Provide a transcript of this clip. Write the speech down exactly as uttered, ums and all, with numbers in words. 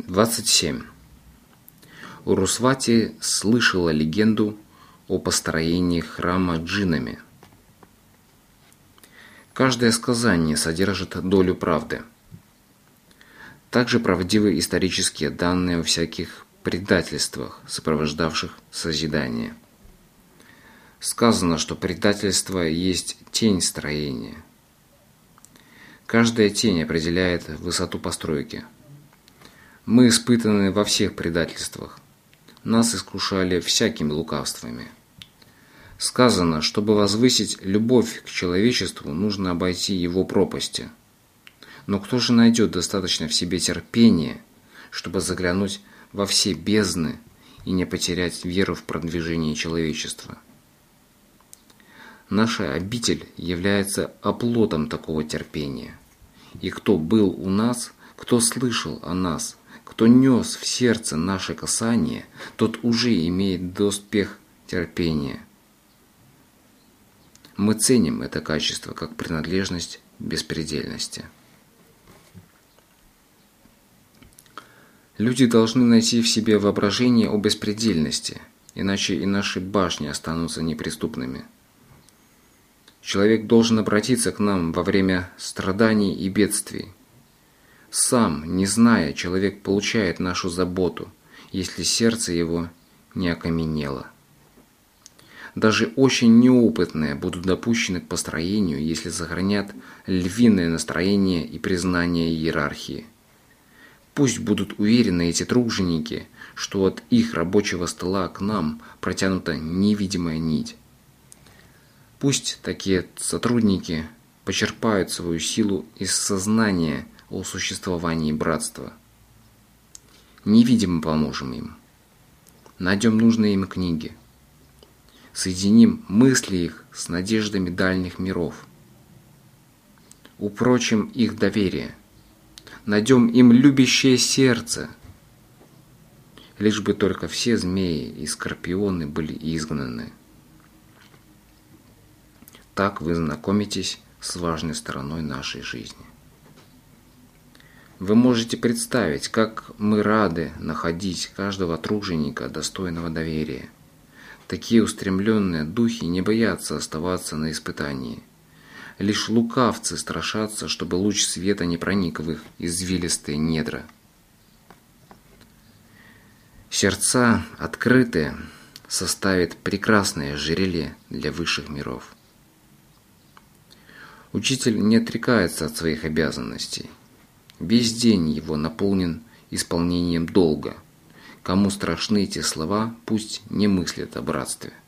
двадцать семь. Урусвати слышала легенду о построении храма джиннами. Каждое сказание содержит долю правды. Также правдивы исторические данные о всяких предательствах, сопровождавших созидание. Сказано, что предательство есть тень строения. Каждая тень определяет высоту постройки. Мы испытаны во всех предательствах. Нас искушали всякими лукавствами. Сказано, чтобы возвысить любовь к человечеству, нужно обойти его пропасти. Но кто же найдет достаточно в себе терпения, чтобы заглянуть во все бездны и не потерять веру в продвижение человечества? Наша обитель является оплотом такого терпения. И кто был у нас, кто слышал о нас, кто нес в сердце наше касание, тот уже имеет доспех терпения. Мы ценим это качество как принадлежность беспредельности. Люди должны найти в себе воображение о беспредельности, иначе и наши башни останутся неприступными. Человек должен обратиться к нам во время страданий и бедствий. Сам, не зная, человек получает нашу заботу, если сердце его не окаменело. Даже очень неопытные будут допущены к построению, если сохранят львиное настроение и признание иерархии. Пусть будут уверены эти труженики, что от их рабочего стола к нам протянута невидимая нить. Пусть такие сотрудники почерпают свою силу из сознания о существовании братства. Невидимо поможем им. Найдем нужные им книги. Соединим мысли их с надеждами дальних миров. Упрочим их доверие. Найдем им любящее сердце. Лишь бы только все змеи и скорпионы были изгнаны. Так вы знакомитесь с важной стороной нашей жизни. Вы можете представить, как мы рады находить каждого труженика, достойного доверия. Такие устремленные духи не боятся оставаться на испытании. Лишь лукавцы страшатся, чтобы луч света не проник в их извилистые недра. Сердца открытые составит прекрасное ожерелье для высших миров. Учитель не отрекается от своих обязанностей. Весь день его наполнен исполнением долга. Кому страшны эти слова, пусть не мыслят о братстве.